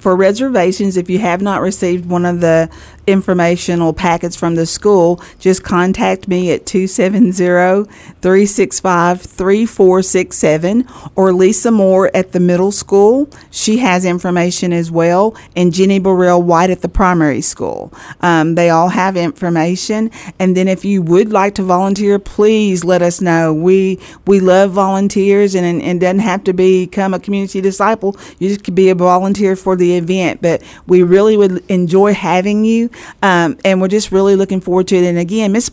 For reservations, if you have not received one of the informational packets from the school, just contact me at 270-365-3467, or Lisa Moore at the middle school. She has information as well, and Jenny Burrell White at the primary school. They all have information. And then if you would like to volunteer, please let us know. We love volunteers, and it doesn't have to become a community disciple. You just could be a volunteer for the event, but we really would enjoy having you. And we're just really looking forward to it. And again, Miss